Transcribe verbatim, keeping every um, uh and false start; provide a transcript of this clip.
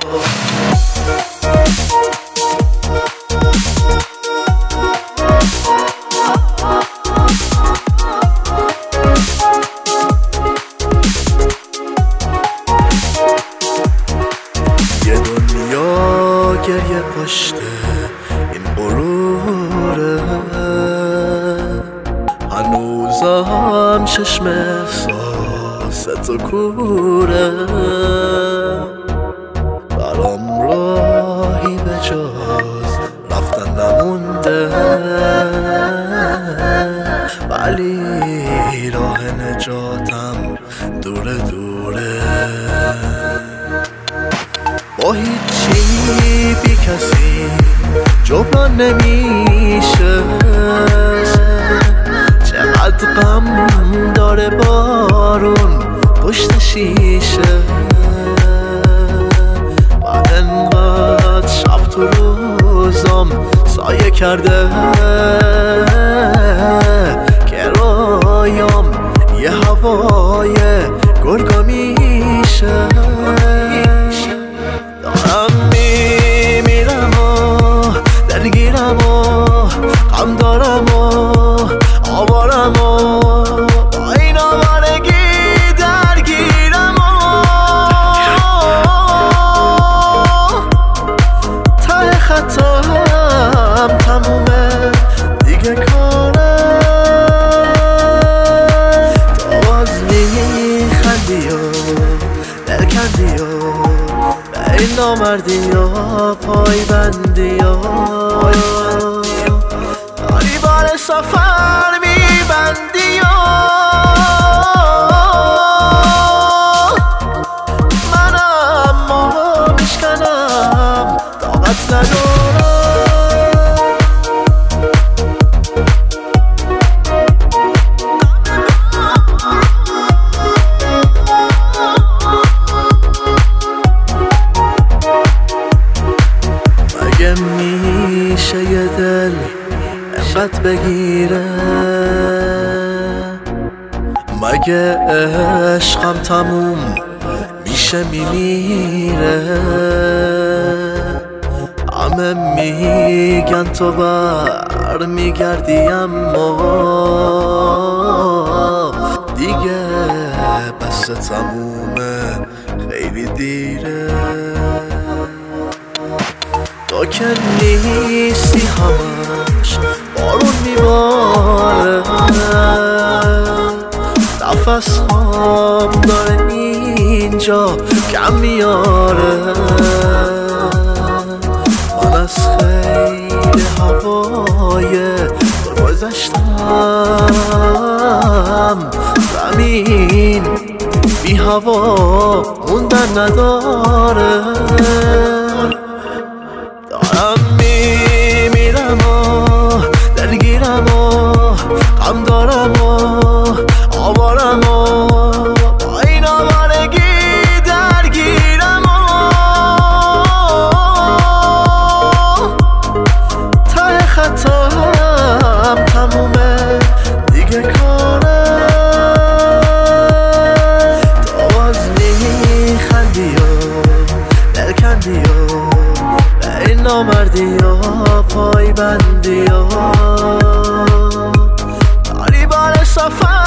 یه دنیا گریه پشت این غروره، هنوزم چشم احساست و کوره، برام راهی به جز رفتن نمونده، ولی راه نجاتم دوره دوره. با هیچی بی کسی جبران نمیشه، چقدر غم داره بارون پشت شیشه. من انقدر شب تو روزم سایه کرده که رویام یه هوای گرگا میشه. دارم میمیرم و درگیرم و غم دارم و آوارم و با این آوارگی درگیرم و ته خطم تمومه دیگه کاره. تو باز میخندی و دل کندی و به این نامردی و پای بندی و داری بار سفر میبندی و من اما میشکنم طاقت ندارم. مگه میشه یه دل انقدر بگیره؟ مگه عشقم تموم میشه میمیره؟ همه میگن تو بر میگردی اما دیگه بس تمومه خیلی دیره. تو که نیستی همش بارون میباره، نفس خام داره اینجا کم میاره. من از خیلی هوای تو گذشتم، زمین بی هوا موندن نداره. دارم میمیرم و دلگیرم و غم دارم و آوارم و با این آوارگی درگیرم و ته خطم تمومه دیگه کاره. تو باز میخندی و دل کندی و این نامردی و پای بندی و داری بار سفر